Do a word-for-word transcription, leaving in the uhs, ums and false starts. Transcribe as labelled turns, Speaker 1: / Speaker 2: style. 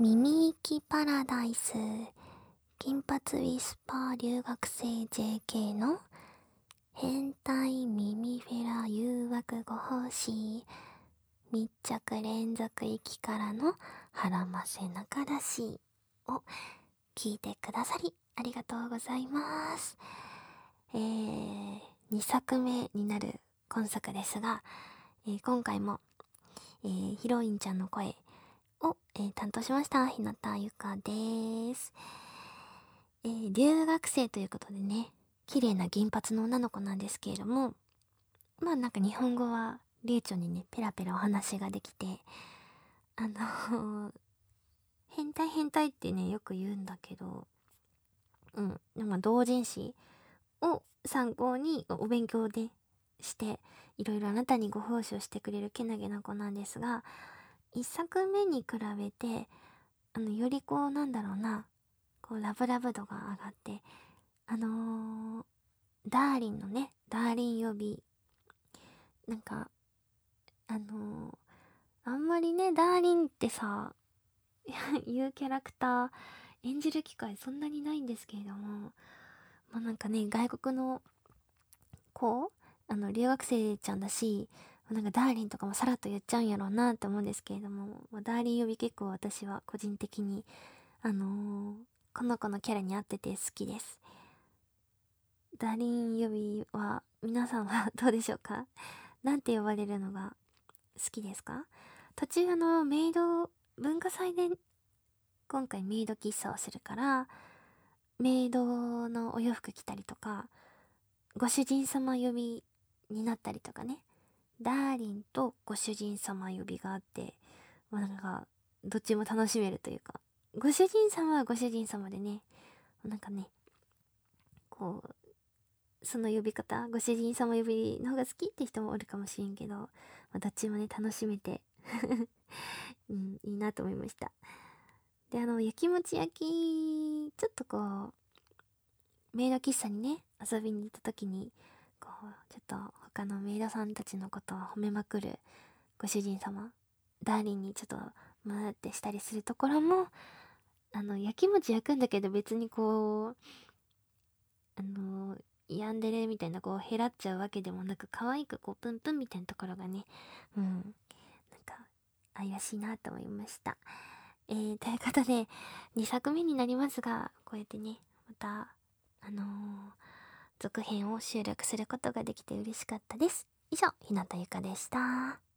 Speaker 1: 耳行きパラダイス金髪ウィスパー留学生 ジェーケー の変態耳フェラ誘惑ご奉仕密着連続行きからの腹ませ中出しを聞いてくださりありがとうございます。えー、にさくめになる今作ですが、えー、今回も、えー、ヒロインちゃんの声を、えー、担当しました日向ゆかです。えー、留学生ということでね、綺麗な銀髪の女の子なんですけれども、まあなんか日本語は流暢にねペラペラお話ができて、あのー、変態変態ってねよく言うんだけど、うんでも同人誌を参考にお勉強でしていろいろあなたにご奉仕をしてくれるけなげな子なんですが、いっさくめに比べてあのよりこうなんだろうな、こうラブラブ度が上がって、あのー、ダーリンのねダーリン呼び、なんかあのー、あんまりねダーリンってさいうキャラクター演じる機会そんなにないんですけれども、まあなんかね外国の子、あの留学生ちゃんだし、なんかダーリンとかもさらっと言っちゃうんやろうなって思うんですけれども、まあ、ダーリン呼び結構私は個人的にあのー、この子のキャラに合ってて好きです。ダーリン呼びは皆さんはどうでしょうか？なんて呼ばれるのが好きですか？途中あのメイド文化祭で今回メイド喫茶をするからメイドのお洋服着たりとか、ご主人様呼びになったりとかね、ダーリンとご主人様呼びがあって、まあ、なんかどっちも楽しめるというか、ご主人様はご主人様でね、なんかねこうその呼び方、ご主人様呼びの方が好きって人もおるかもしれんけど、まあ、どっちもね楽しめてうん、いいなと思いました。で、あの焼きもち焼きちょっとこうメイド喫茶にね遊びに行った時にこうちょっと他のメイドさんたちのことを褒めまくるご主人様ダーリンにちょっとムーってしたりするところも、あの焼きもち焼くんだけど別にこうあのヤンデレみたいなこう減らっちゃうわけでもなく、可愛くこうプンプンみたいなところがね、うんなんか愛らしいなと思いました。えー、ということでにさくめになりますが、こうやってねまたあのー、続編を収録することができて嬉しかったです。以上、日向ゆかでした。